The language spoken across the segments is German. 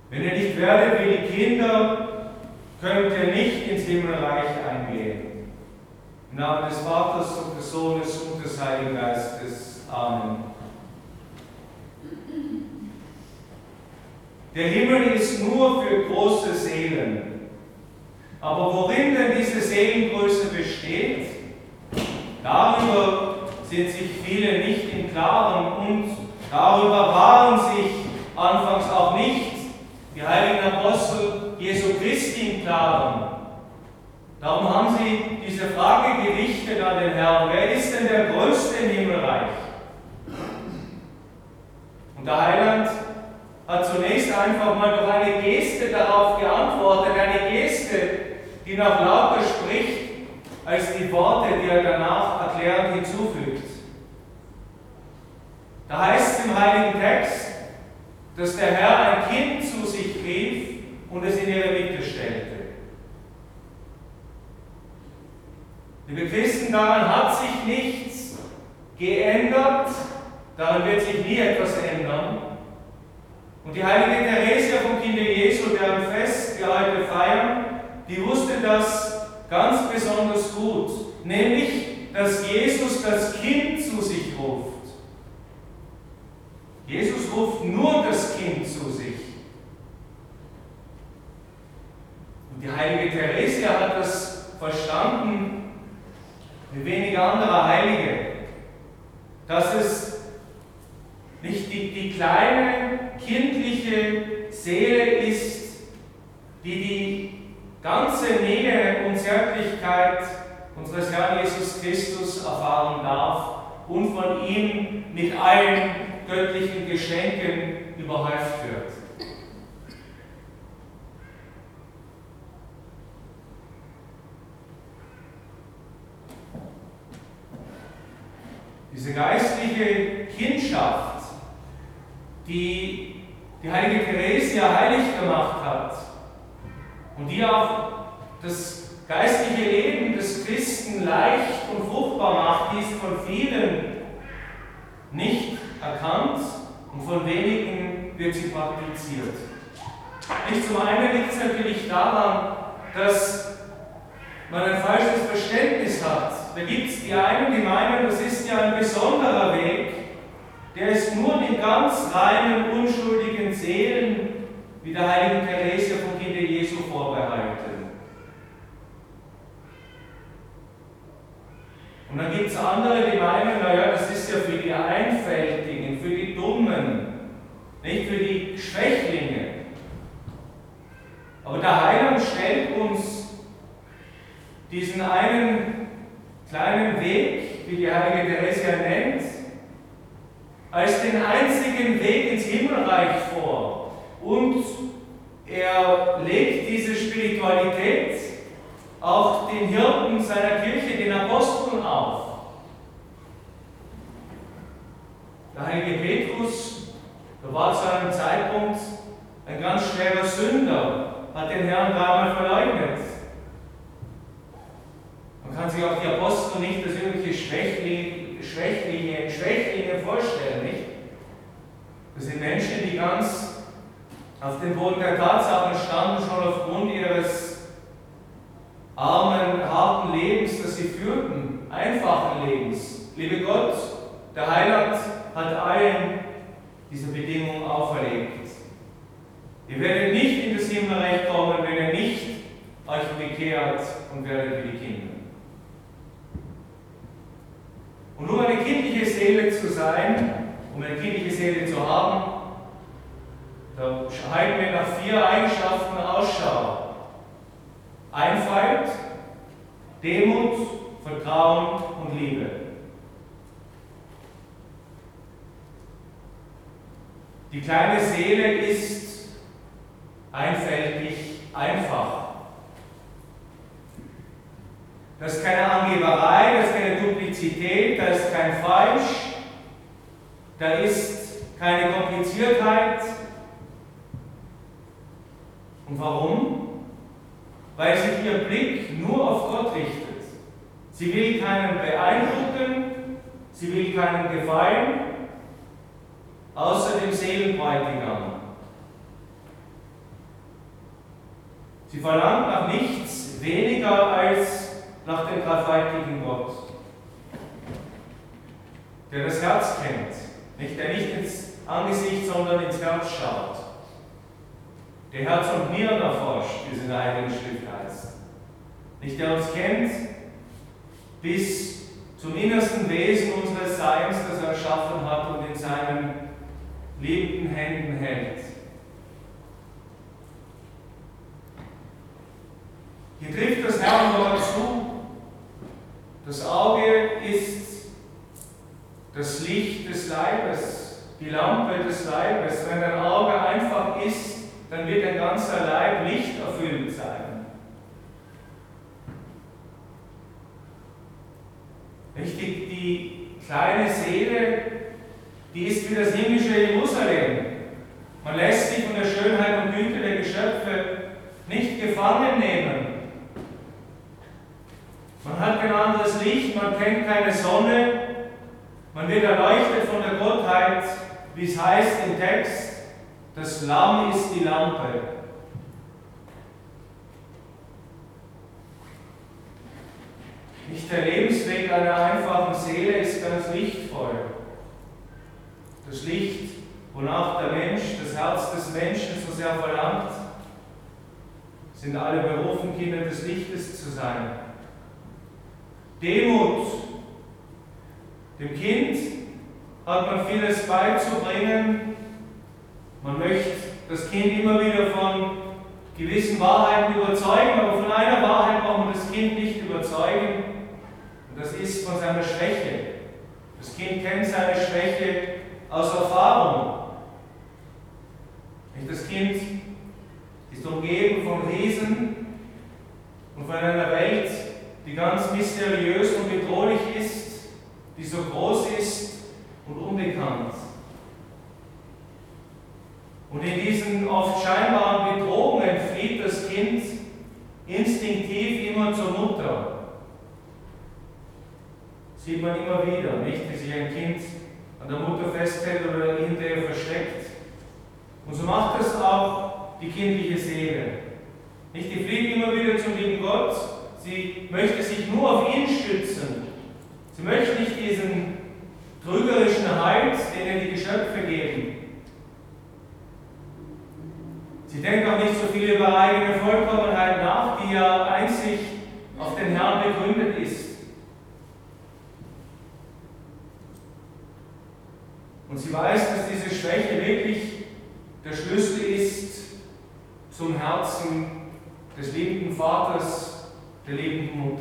Wenn ihr nicht werdet wie die Kinder, könnt ihr nicht ins Himmelreich eingehen. Im Namen des Vaters und des Sohnes und des Heiligen Geistes. Amen. Der Himmel ist nur für große Seelen. Aber worin denn diese Seelengröße besteht, darüber sind sich viele nicht im Klaren und darüber waren sich anfangs auch nicht die heiligen Apostel Jesu Christi im Klaren. Darum haben sie diese Frage gerichtet an den Herrn: Wer ist denn der Größte im Himmelreich? Und der Heiland hat zunächst einfach mal durch eine Geste darauf geantwortet, eine Geste, die noch lauter spricht, als die Worte, die er danach erklärend hinzufügt. Da heißt es im heiligen Text, dass der Herr ein Kind zu sich rief und es in ihre Mitte stellte. Liebe Christen, daran hat sich nichts geändert, daran wird sich nie etwas ändern. Und die heilige Theresia vom Kinde Jesu, deren Fest wir heute feiern, die wusste das ganz besonders gut, nämlich, dass Jesus das Kind zu sich ruft. Jesus ruft nur das Kind zu sich. Und die heilige Theresia hat das verstanden, wie wenige andere Heilige, dass es nicht die kleine, kindliche Seele ist, die ganze Nähe und Zärtlichkeit unseres Herrn Jesus Christus erfahren darf und von ihm mit allen göttlichen Geschenken überhäuft wird. Diese geistliche Kindschaft, die die heilige Theresia heilig gemacht hat und die auch das geistliche Leben des Christen leicht und fruchtbar macht, die ist von vielen nicht erkannt und von wenigen wird sie praktiziert. Nicht zum einen liegt es natürlich daran, dass man ein falsches Verständnis hat. Da gibt es die einen, die meinen, das ist ja ein besonderer Weg, der ist nur den ganz reinen, unschuldigen Seelen, wie der heiligen Theresia vom Kinde Jesu vorbehalten. Und dann gibt es andere, die meinen, naja, das ist ja für die Einfältigen, für die Dummen, nicht für die Schwächlinge. Aber der Heiland stellt uns diesen einen kleinen Weg, wie die heilige Theresia nennt, als den einzigen Weg ins Himmelreich vor. Und er legt diese Spiritualität auch den Hirten seiner Kirche, den Aposteln, auf. Der heilige Petrus, der war zu einem Zeitpunkt ein ganz schwerer Sünder, hat den Herrn dreimal verleugnet. Man kann sich auch die Apostel nicht als irgendwelche Schwächlinge vorstellen, nicht? Das sind Menschen, die ganz auf dem Boden der Tatsachen standen, schon aufgrund ihres armen, harten Lebens, das sie führten, einfachen Lebens. Liebe Gott, der Heiland hat allen diese Bedingungen auferlegt. Ihr werdet nicht in das Himmelreich kommen, wenn ihr nicht euch bekehrt und werdet wie die Kinder. Und um eine kindliche Seele zu sein, um eine kindliche Seele zu haben, da halten wir nach 4 Eigenschaften Ausschau. Einfalt, Demut, Vertrauen und Liebe. Die kleine Seele ist einfältig, einfach. Das ist keine Angeberei, das ist keine Duplizität, da ist kein Falsch, da ist keine Kompliziertheit. Und warum? Weil sich ihr Blick nur auf Gott richtet. Sie will keinen beeindrucken, sie will keinen gefallen, außer dem Seelenbräutigam. Sie verlangt nach nichts weniger als nach dem dreifaltigen Gott, der das Herz kennt, nicht, der nicht ins Angesicht, sondern ins Herz schaut, der Herz und Nieren erforscht, wie es in der Heiligen Schrift heißt, nicht, der uns kennt bis zum innersten Wesen unseres Seins, das er erschaffen hat und in seinen liebenden Händen hält. Hier trifft das Herrenwort zu. Das Auge ist das Licht des Leibes, die Lampe des Leibes. Wenn ein Auge einfach ist, dann wird ein ganzer Leib lichterfüllt sein. Richtig, die kleine Seele, die ist wie das himmlische Jerusalem. Man lässt sich von der Schönheit und Güte der Geschöpfe nicht gefangen nehmen. Man hat kein anderes Licht, man kennt keine Sonne, man wird erleuchtet von der Gottheit, wie es heißt im Text, das Lamm ist die Lampe. Nicht der Lebensweg einer einfachen Seele ist ganz lichtvoll. Das Licht, wonach der Mensch, das Herz des Menschen so sehr verlangt, sind alle berufen, Kinder des Lichtes zu sein. Demut. Dem Kind hat man vieles beizubringen. Man möchte das Kind immer wieder von gewissen Wahrheiten überzeugen, aber von einer Wahrheit braucht man das Kind nicht überzeugen. Und das ist von seiner Schwäche. Das Kind kennt seine Schwäche aus Erfahrung. Das Kind ist umgeben von Riesen und von einer Welt, die ganz mysteriös und bedrohlich ist, die so groß ist und unbekannt. Und in diesen oft scheinbaren Bedrohungen flieht das Kind instinktiv immer zur Mutter. Sieht man immer wieder, nicht, wie sich ein Kind an der Mutter festhält oder hinter ihr versteckt. Und so macht es auch die kindliche Seele. Nicht, die fliegt immer wieder zum lieben Gott. Sie möchte sich nur auf ihn stützen. Sie möchte nicht diesen trügerischen Halt, den ihr die Geschöpfe geben. Sie denkt auch nicht so viel über eigene Vollkommenheit nach, die ja einzig auf den Herrn begründet ist. Und sie weiß, dass diese Schwäche wirklich der Schlüssel ist zum Herzen des liebenden Vaters, der liebenden Mutter.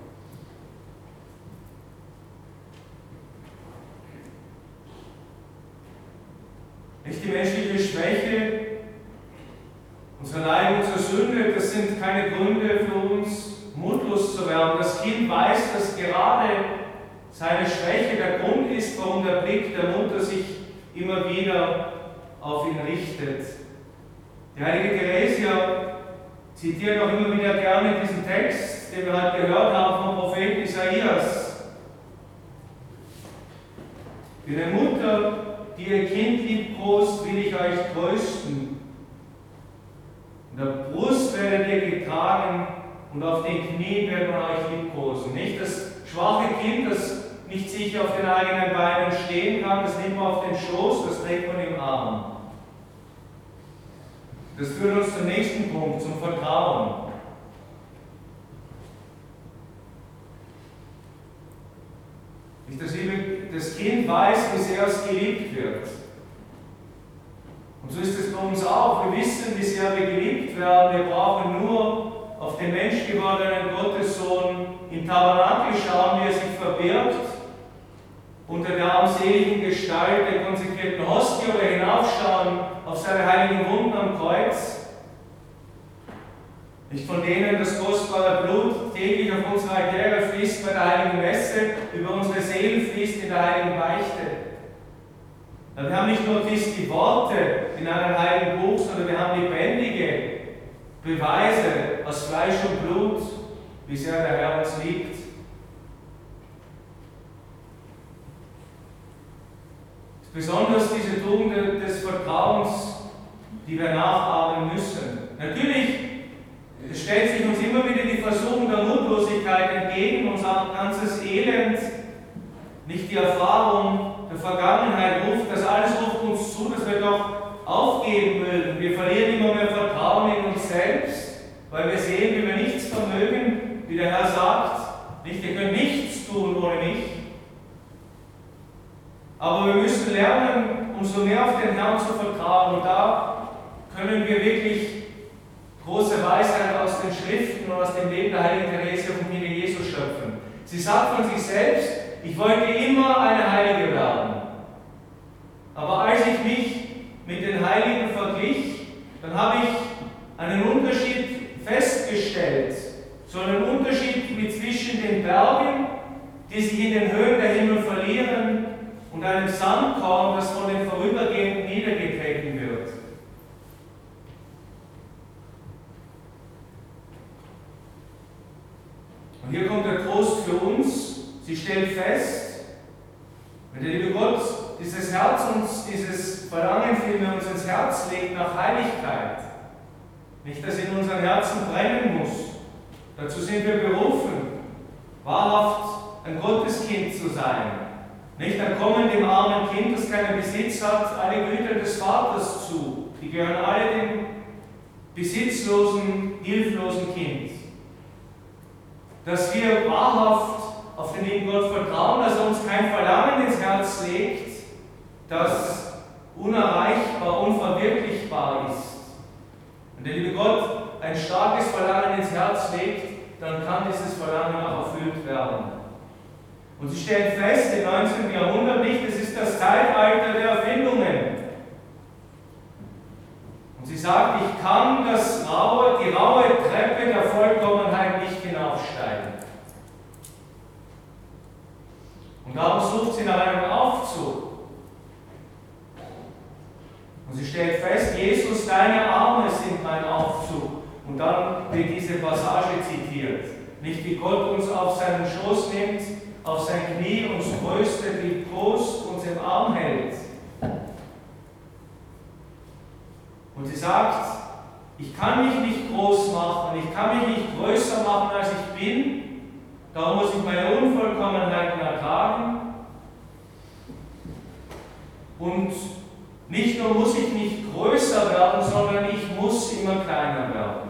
Nicht die menschliche Schwäche, unsere Neigung zur Sünde, das sind keine Gründe für uns, mutlos zu werden. Das Kind weiß, dass gerade seine Schwäche der Grund ist, warum der Blick der Mutter sich immer wieder auf ihn richtet. Die heilige Theresia zitiert auch immer wieder gerne diesen Text, den wir heute gehört haben vom Propheten Isaias. Wie eine Mutter, die ihr Kind liebkost, will ich euch trösten. In der Brust werdet ihr getragen und auf den Knien wird man euch liebkosen. Nicht das schwache Kind, das nicht sicher auf den eigenen Beinen stehen kann, das nimmt man auf den Schoß, das trägt man im Arm. Das führt uns zum nächsten Punkt, zum Vertrauen. Das Kind weiß, wie sehr es geliebt wird. Und so ist es bei uns auch. Wir wissen, wie sehr wir geliebt werden. Wir brauchen nur auf den menschgewordenen Gottessohn im Tabernakel schauen, wie er sich verbirgt, unter der armseligen Gestalt der konsekrierten Hostie, oder hinaufschauen auf seine heiligen Wunden am Kreuz, nicht von denen das kostbare Blut täglich auf unsere Altäre fließt bei der heiligen Messe, über unsere Seelen fließt in der heiligen Beichte. Wir haben nicht nur die Worte in einem heiligen Buch, sondern wir haben lebendige Beweise aus Fleisch und Blut, wie sehr der Herr uns liebt. Besonders diese Tugend des Vertrauens, die wir nachahmen müssen. Natürlich stellt sich uns immer wieder die Versuchung der Mutlosigkeit entgegen, unser ganzes Elend, nicht die Erfahrung der Vergangenheit ruft, das alles ruft uns zu, dass wir doch aufgeben würden. Wir verlieren immer mehr Vertrauen in uns selbst, weil wir sehen, wie wir nichts vermögen, wie der Herr sagt, nicht, ihr könnt nichts tun ohne mich. Aber wir müssen lernen, umso mehr auf den Herrn zu vertrauen. Und da können wir wirklich große Weisheit aus den Schriften und aus dem Leben der heiligen Theresia vom Kinde Jesus schöpfen. Sie sagt von sich selbst, ich wollte immer eine Heilige werden. Aber als ich mich mit den Heiligen verglich, dann habe ich einen Unterschied festgestellt. So einen Unterschied wie zwischen den Bergen, die sich in den Höhen der Himmel verlieren, und einem Sandkorn, das von den Vorübergehenden niedergetreten wird. Und hier kommt der Trost für uns. Sie stellt fest, wenn der liebe Gott dieses Herz uns, dieses Verlangen vielmehr uns ins Herz legt nach Heiligkeit, nicht, dass in unseren Herzen brennen muss. Dazu sind wir berufen, wahrhaft ein Gotteskind zu sein. Nicht, dann kommen dem armen Kind, das keinen Besitz hat, alle Güter des Vaters zu. Die gehören alle dem besitzlosen, hilflosen Kind. Dass wir wahrhaft auf den lieben Gott vertrauen, dass er uns kein Verlangen ins Herz legt, das unerreichbar, unverwirklichbar ist. Wenn der liebe Gott ein starkes Verlangen ins Herz legt, dann kann dieses Verlangen auch erfüllt werden. Und sie stellen fest, im 19. Jahrhundert nicht, es ist das Zeitalter der Erfindungen. Und sie sagt, ich kann die raue Treppe der Vollkommenheit nicht hinaufsteigen. Und darum sucht sie nach einem Aufzug. Und sie stellt fest, Jesus, deine Arme sind mein Aufzug. Und dann wird diese Passage zitiert. Nicht wie Gott uns auf seinen Schoß nimmt, auf sein Knie uns tröstet, liebkost, uns im Arm hält. Und sie sagt, ich kann mich nicht groß machen, ich kann mich nicht größer machen, als ich bin, darum muss ich meine Unvollkommenheiten ertragen. Und nicht nur muss ich nicht größer werden, sondern ich muss immer kleiner werden.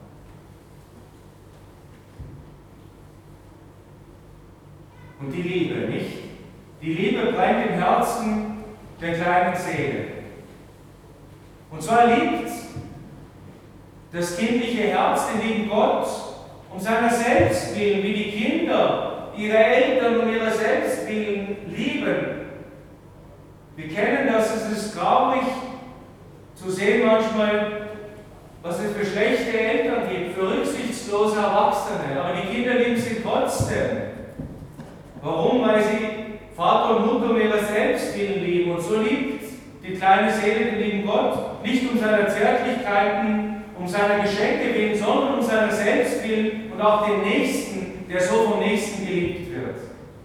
Und die Liebe, nicht? Die Liebe brennt im Herzen der kleinen Seele. Und zwar liebt das kindliche Herz den lieben Gott um seiner selbst willen, wie die Kinder ihre Eltern um ihrer selbst willen lieben. Wir kennen das, es ist traurig zu sehen manchmal, was es für schlechte Eltern gibt, für rücksichtslose Erwachsene, aber die Kinder lieben sie trotzdem. Warum? Weil sie Vater und Mutter um ihrer selbst willen lieben. Und so liebt die kleine Seele den lieben Gott nicht um seiner Zärtlichkeiten, um seiner Geschenke willen, sondern um seiner selbst willen und auch den Nächsten, der so vom Nächsten geliebt wird.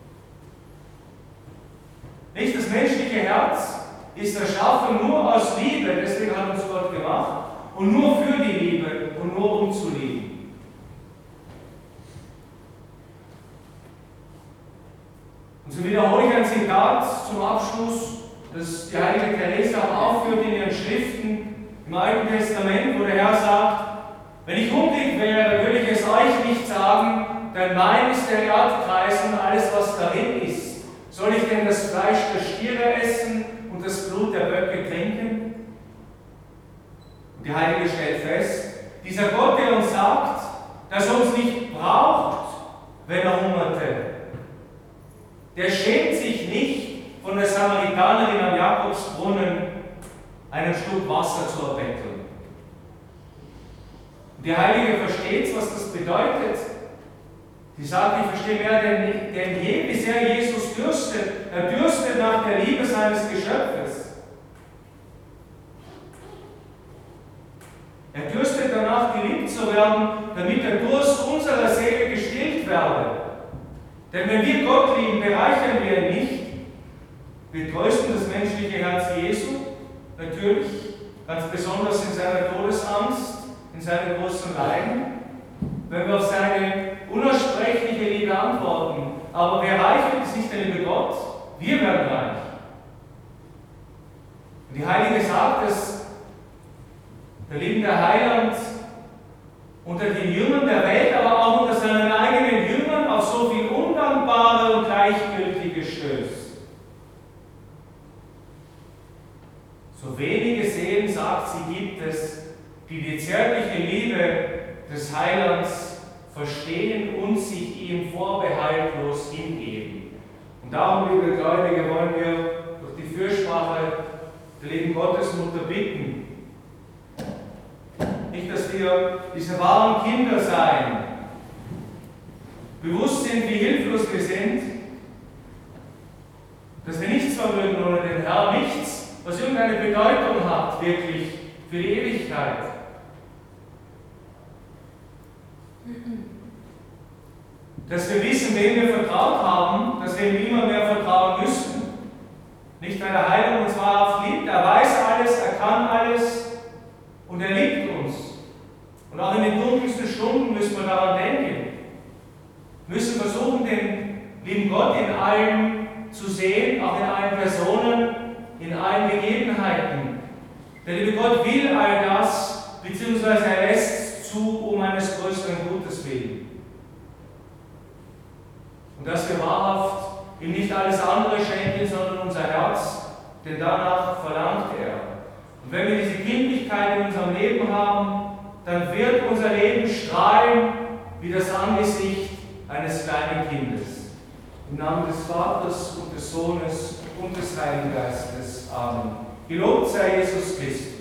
Nicht, das menschliche Herz ist erschaffen nur aus Liebe, deswegen hat uns Gott gemacht, und nur für die Liebe und nur um zu lieben. Und so wiederhole ich ein Zitat zum Abschluss, das die heilige Theresia aufführt in ihren Schriften im Alten Testament, wo der Herr sagt, wenn ich hungrig wäre, würde ich es euch nicht sagen, denn mein ist der Erdkreis und alles, was darin ist. Soll ich denn das Fleisch der Stiere essen und das Blut der Böcke trinken? Und die Heilige stellt fest, dieser Gott, der uns sagt, dass er uns nicht braucht, wenn er hungerte, der schämt sich nicht, von der Samaritanerin am Jakobsbrunnen einen Schluck Wasser zu erbetteln. Und die Heilige versteht, was das bedeutet. Sie sagt, ich verstehe mehr denn je, bisher Jesus dürstet. Er dürstet nach der Liebe seines Geschöpfes. Er dürstet danach, geliebt zu werden, damit der Durst unserer Seele gestillt werde. Denn wenn wir Gott lieben, bereichern wir ihn nicht. Wir trösten das menschliche Herz Jesu, natürlich, ganz besonders in seiner Todesangst, in seinen großen Leiden. wenn wir auf seine unaussprechliche Liebe antworten. Aber wer reich wird, ist nicht der liebe Gott. Wir werden reich. Und die Heilige sagt, dass der liebende Heiland unter den Jüngern der Welt, aber auch unter seinen eigenen Jüngern auf so viel Undankbare und Gleichgültige stößt. So wenige Seelen, sagt sie, gibt es, die die zärtliche Liebe des Heilands verstehen und sich ihm vorbehaltlos hingeben. Und darum, liebe Gläubige, wollen wir durch die Fürsprache der lieben Gottesmutter bitten, nicht, dass wir diese wahren Kinder sein, bewusst sind, wie hilflos wir sind, dass wir nichts vermögen ohne den Herrn, nichts, was irgendeine Bedeutung hat, wirklich für die Ewigkeit. Dass wir wissen, wem wir vertraut haben, dass wir ihm immer mehr vertrauen müssen. Nicht, weil der Heilige uns wahrhaft liebt, er weiß alles, er kann alles und er liebt uns. Und auch in den dunkelsten Stunden müssen wir daran denken. Wir müssen versuchen, den lieben Gott in allem zu sehen, auch in allen Personen, in allen Begebenheiten. Der liebe Gott will all das, beziehungsweise er lässt es zu, um eines größeren Gutes willen. Und dass wir wahrhaft ihm nicht alles andere schenken, sondern unser Herz, denn danach verlangt er. Und wenn wir diese Kindlichkeit in unserem Leben haben, dann wird unser Leben strahlen wie das Angesicht eines kleinen Kindes. Im Namen des Vaters und des Sohnes und des Heiligen Geistes. Amen. Gelobt sei Jesus Christus.